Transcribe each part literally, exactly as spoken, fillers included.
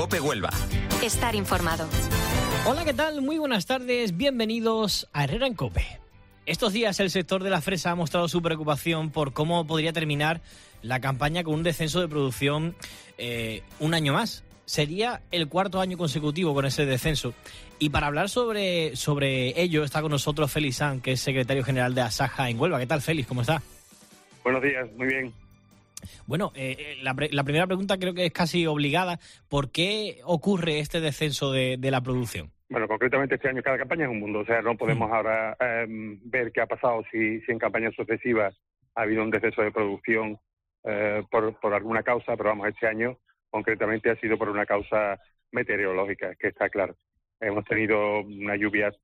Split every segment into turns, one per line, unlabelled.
COPE Huelva.
Estar informado.
Hola, ¿qué tal? Muy buenas tardes. Bienvenidos a Herrera en COPE. Estos días el sector de la fresa ha mostrado su preocupación por cómo podría terminar la campaña con un descenso de producción eh, un año más. Sería el cuarto año consecutivo con ese descenso. Y para hablar sobre, sobre ello está con nosotros Félix Sanz, que es secretario general de Asaja en Huelva. ¿Qué tal, Félix? ¿Cómo está?
Buenos días, muy bien.
Bueno, eh, la, la primera pregunta creo que es casi obligada. ¿Por qué ocurre este descenso de, de la producción?
Bueno, concretamente este año cada campaña es un mundo. O sea, no podemos mm. ahora eh, ver qué ha pasado si, si en campañas sucesivas ha habido un descenso de producción eh, por, por alguna causa, pero vamos, este año concretamente ha sido por una causa meteorológica, que está claro. Hemos tenido unas lluvias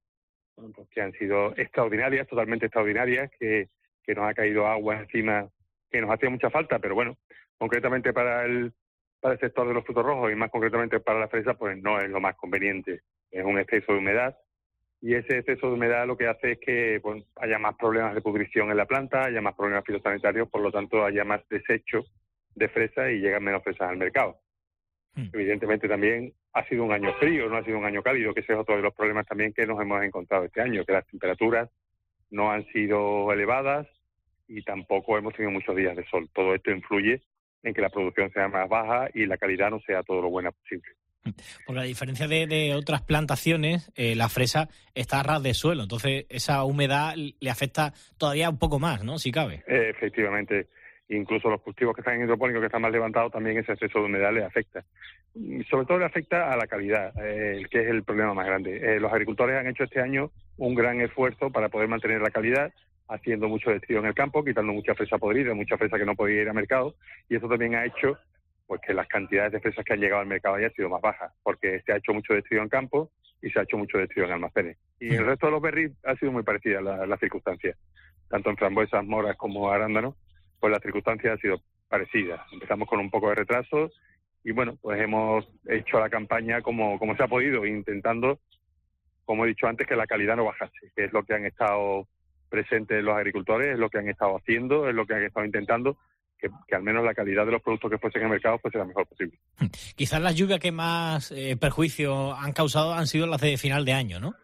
que han sido extraordinarias, totalmente extraordinarias, que, que nos ha caído agua encima que nos hacía mucha falta, pero bueno, concretamente para el para el sector de los frutos rojos y más concretamente para la fresa, pues no es lo más conveniente. Es un exceso de humedad y ese exceso de humedad lo que hace es que pues, haya más problemas de pudrición en la planta, haya más problemas fitosanitarios, por lo tanto haya más desecho de fresa y llegan menos fresas al mercado. Mm. Evidentemente también ha sido un año frío, no ha sido un año cálido, que ese es otro de los problemas también que nos hemos encontrado este año, que las temperaturas no han sido elevadas y tampoco hemos tenido muchos días de sol. Todo esto influye en que la producción sea más baja y la calidad no sea todo lo buena posible.
Porque a diferencia de, de otras plantaciones, eh, la fresa está a ras de suelo, entonces esa humedad le afecta todavía un poco más, ¿no? Si cabe.
Eh, efectivamente. Incluso los cultivos que están en hidropónicos, que están más levantados, también ese exceso de humedad les afecta. Y sobre todo le afecta a la calidad, eh, que es el problema más grande. Eh, los agricultores han hecho este año un gran esfuerzo para poder mantener la calidad, haciendo mucho destrido en el campo, quitando mucha fresa podrida, mucha fresa que no podía ir al mercado, y eso también ha hecho pues que las cantidades de fresas que han llegado al mercado hayan sido más bajas, porque se ha hecho mucho destrido en campo y se ha hecho mucho destrido en almacenes. Y en el resto de los berries ha sido muy parecida la, la circunstancia, tanto en frambuesas, moras como arándanos, pues las circunstancias han sido parecidas. Empezamos con un poco de retraso y bueno, pues hemos hecho la campaña como, como se ha podido, intentando, como he dicho antes, que la calidad no bajase, que es lo que han estado presentes los agricultores, es lo que han estado haciendo, es lo que han estado intentando, que, que al menos la calidad de los productos que fuesen en el mercado fuese la mejor posible.
Quizás las lluvias que más eh, perjuicio han causado han sido las de final de año, ¿no?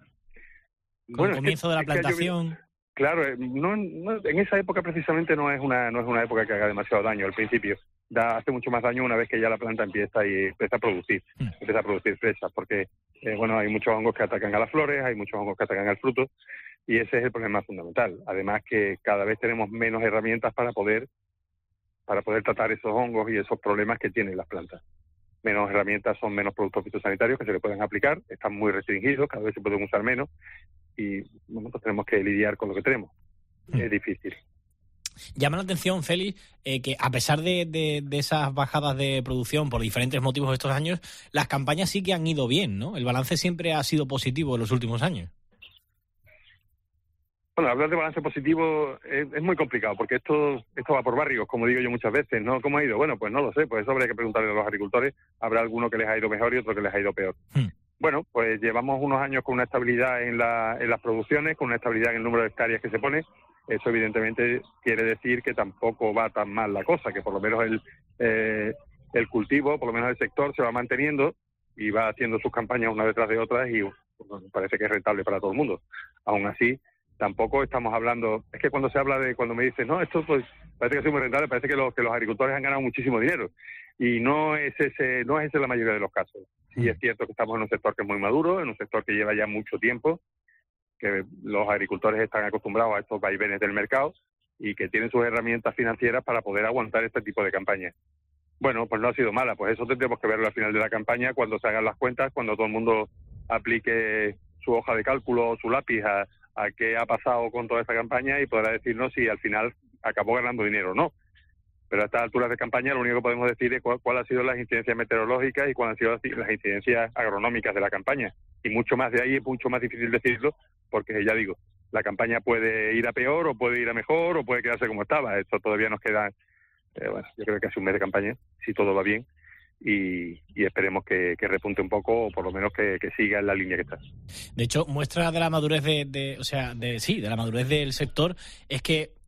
Con bueno, el comienzo es que, de la plantación.
Es claro, no, no, en esa época precisamente no es una no es una época que haga demasiado daño al principio. Da, hace mucho más daño una vez que ya la planta empieza y empieza a producir, mm. empieza a producir fresas, porque eh, bueno, hay muchos hongos que atacan a las flores, hay muchos hongos que atacan al fruto, y ese es el problema fundamental. Además que cada vez tenemos menos herramientas para poder para poder tratar esos hongos y esos problemas que tienen las plantas. Menos herramientas son menos productos fitosanitarios que se le pueden aplicar, están muy restringidos, cada vez se pueden usar menos, y bueno, pues tenemos que lidiar con lo que tenemos. Mm. Es difícil.
Llama la atención, Félix, eh, que a pesar de, de, de esas bajadas de producción por diferentes motivos estos años, las campañas sí que han ido bien, ¿no? El balance siempre ha sido positivo en los últimos años.
Bueno, hablar de balance positivo es, es muy complicado, porque esto esto va por barrios, como digo yo muchas veces, ¿no? ¿Cómo ha ido? Bueno, pues no lo sé, pues eso habría que preguntarle a los agricultores. Habrá alguno que les ha ido mejor y otro que les ha ido peor. Hmm. Bueno, pues llevamos unos años con una estabilidad en, la, en las producciones, con una estabilidad en el número de hectáreas que se pone. Eso evidentemente quiere decir que tampoco va tan mal la cosa, que por lo menos el, eh, el cultivo, por lo menos el sector, se va manteniendo y va haciendo sus campañas una detrás de otras y bueno, parece que es rentable para todo el mundo. Aún así, tampoco estamos hablando, es que cuando se habla de, cuando me dicen, no, esto pues parece que es muy rentable, parece que los, que los agricultores han ganado muchísimo dinero. Y no es ese, no es ese la mayoría de los casos. Sí es cierto que estamos en un sector que es muy maduro, en un sector que lleva ya mucho tiempo, que los agricultores están acostumbrados a estos vaivenes del mercado y que tienen sus herramientas financieras para poder aguantar este tipo de campañas. Bueno, pues no ha sido mala, pues eso tendremos que verlo al final de la campaña, cuando se hagan las cuentas, cuando todo el mundo aplique su hoja de cálculo o su lápiz a, a qué ha pasado con toda esta campaña y podrá decirnos si al final acabó ganando dinero o no. Pero a estas alturas de campaña lo único que podemos decir es cuál, cuál han sido las incidencias meteorológicas y cuáles han sido las incidencias agronómicas de la campaña. Y mucho más de ahí es mucho más difícil decirlo, porque ya digo, la campaña puede ir a peor o puede ir a mejor o puede quedarse como estaba. Esto todavía nos queda, eh, bueno, yo creo que casi un mes de campaña, si todo va bien. Y, y esperemos que, que repunte un poco o por lo menos que, que siga en la línea que está.
De hecho, muestra de la madurez de, de o sea, de sí, de la madurez del sector es que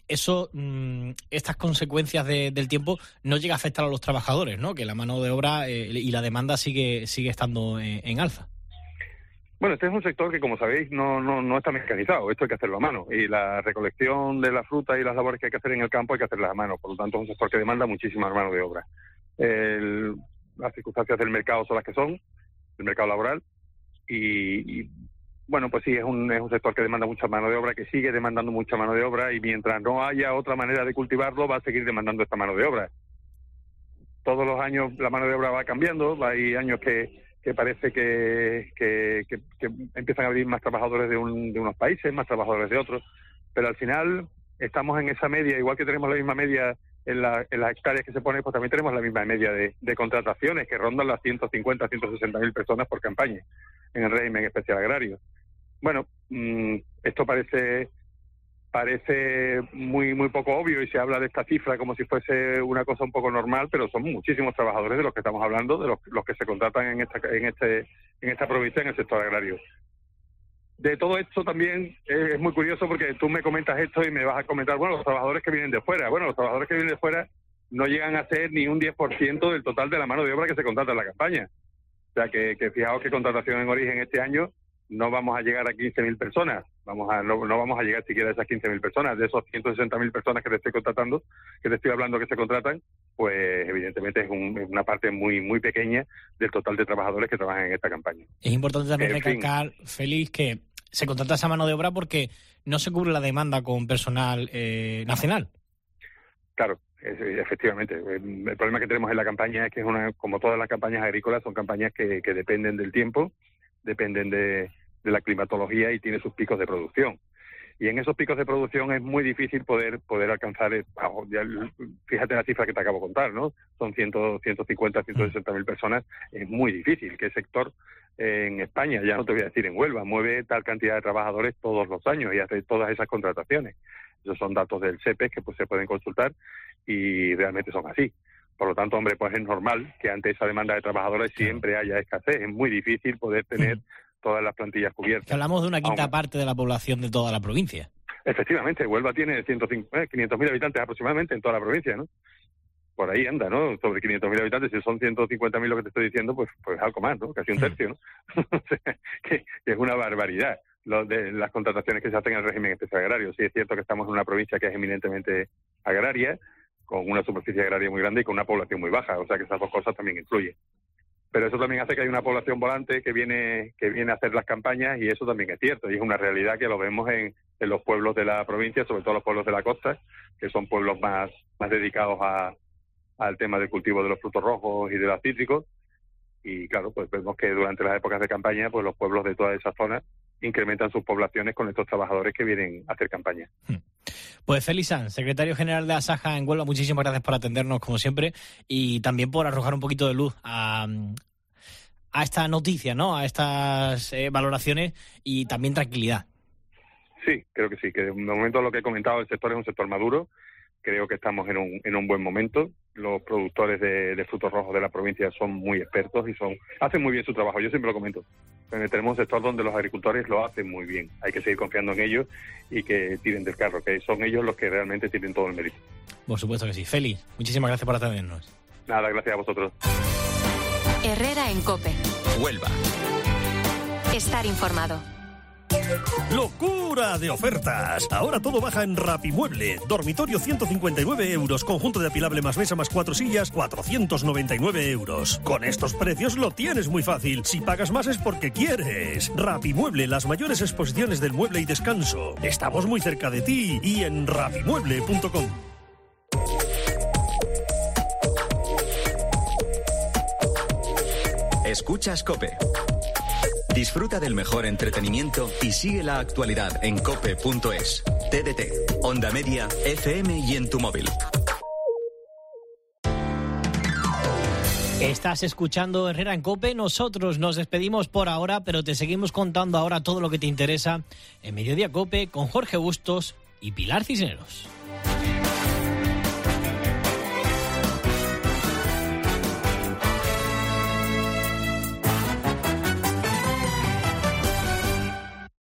eso, mmm, estas consecuencias de, del tiempo no llega a afectar a los trabajadores, ¿no? Que la mano de obra eh, y la demanda sigue sigue estando en, en alza.
Bueno, este es un sector que, como sabéis, no, no, no está mecanizado. Esto hay que hacerlo a mano. Y la recolección de la fruta y las labores que hay que hacer en el campo hay que hacerlas a mano. Por lo tanto, es un sector que demanda muchísima mano de obra. El, las circunstancias del mercado son las que son, el mercado laboral. Y, y bueno, pues sí, es un, es un sector que demanda mucha mano de obra, que sigue demandando mucha mano de obra. Y mientras no haya otra manera de cultivarlo, va a seguir demandando esta mano de obra. Todos los años la mano de obra va cambiando. Hay años que... que parece que, que, que, que empiezan a venir más trabajadores de, un, de unos países, más trabajadores de otros, pero al final estamos en esa media, igual que tenemos la misma media en, la, en las hectáreas que se ponen, pues también tenemos la misma media de, de contrataciones que rondan las ciento cincuenta, ciento sesenta mil personas por campaña en el régimen especial agrario. Bueno, mmm, esto parece... parece muy muy poco obvio y se habla de esta cifra como si fuese una cosa un poco normal, pero son muchísimos trabajadores de los que estamos hablando, de los, los que se contratan en esta en este en esta provincia en el sector agrario. De todo esto también es, es muy curioso porque tú me comentas esto y me vas a comentar, bueno, los trabajadores que vienen de fuera. Bueno, los trabajadores que vienen de fuera no llegan a ser ni un diez por ciento del total de la mano de obra que se contrata en la campaña. O sea, que, que fijaos que contratación en origen este año no vamos a llegar a quince mil personas, vamos a no, no vamos a llegar siquiera a esas quince mil personas. De esos ciento sesenta mil personas que te estoy contratando, que te estoy hablando que se contratan, pues evidentemente es, un, es una parte muy muy pequeña del total de trabajadores que trabajan en esta campaña.
Es importante también
en
recalcar, fin. Félix, que se contrata esa mano de obra porque no se cubre la demanda con personal eh, nacional.
Claro, es, efectivamente. El, el problema que tenemos en la campaña es que es una, como todas las campañas agrícolas, son campañas que, que dependen del tiempo, dependen de, de la climatología y tiene sus picos de producción. Y en esos picos de producción es muy difícil poder poder alcanzar, bajo, ya, fíjate la cifra que te acabo de contar, ¿no? Son cien, ciento cincuenta, ciento sesenta mil personas, es muy difícil que el sector eh, en España, ya no te voy a decir en Huelva, mueve tal cantidad de trabajadores todos los años y hace todas esas contrataciones. Esos son datos del S E P E que pues, se pueden consultar y realmente son así. Por lo tanto, hombre, pues es normal que ante esa demanda de trabajadores siempre haya escasez. Es muy difícil poder tener todas las plantillas cubiertas.
Hablamos de una quinta Aún. parte de la población de toda la provincia.
Efectivamente, Huelva tiene ciento cincuenta, eh, quinientos mil habitantes aproximadamente en toda la provincia, ¿no? Por ahí anda, ¿no? Sobre quinientos mil habitantes, si son ciento cincuenta mil lo que te estoy diciendo, pues pues algo más, ¿no? Casi un tercio, ¿no? O sea, que, que es una barbaridad lo de las contrataciones que se hacen en el régimen especial agrario. Sí es cierto que estamos en una provincia que es eminentemente agraria, con una superficie agraria muy grande y con una población muy baja, o sea que esas dos cosas también influyen. Pero eso también hace que hay una población volante que viene que viene a hacer las campañas y eso también es cierto y es una realidad que lo vemos en, en los pueblos de la provincia, sobre todo los pueblos de la costa, que son pueblos más, más dedicados a, al tema del cultivo de los frutos rojos y de los cítricos. Y claro, pues vemos que durante las épocas de campaña, pues los pueblos de toda esa zona incrementan sus poblaciones con estos trabajadores que vienen a hacer campaña.
Pues Félix Sanz, secretario general de Asaja en Huelva, muchísimas gracias por atendernos como siempre y también por arrojar un poquito de luz a, a esta noticia, ¿no? A estas eh, valoraciones y también tranquilidad.
Sí, creo que sí, que de momento lo que he comentado, el sector es un sector maduro. Creo que estamos en un, en un buen momento. Los productores de, de frutos rojos de la provincia son muy expertos y son hacen muy bien su trabajo. Yo siempre lo comento. Tenemos un sector donde los agricultores lo hacen muy bien. Hay que seguir confiando en ellos y que tiren del carro, que son ellos los que realmente tienen todo el mérito.
Por supuesto que sí. Félix, muchísimas gracias por atendernos.
Nada, gracias a vosotros.
Herrera en COPE.
Huelva.
Estar informado.
¡Locura de ofertas! Ahora todo baja en Rapimueble. Dormitorio ciento cincuenta y nueve euros. Conjunto de apilable más mesa más cuatro sillas, cuatrocientos noventa y nueve euros. Con estos precios lo tienes muy fácil. Si pagas más es porque quieres. Rapimueble, las mayores exposiciones del mueble y descanso. Estamos muy cerca de ti y en rapimueble punto com.
Escuchas COPE. Disfruta del mejor entretenimiento y sigue la actualidad en cope punto es. T D T, Onda Media, F M y en tu móvil.
Estás escuchando Herrera en COPE. Nosotros nos despedimos por ahora, pero te seguimos contando ahora todo lo que te interesa en Mediodía COPE con Jorge Bustos y Pilar Cisneros.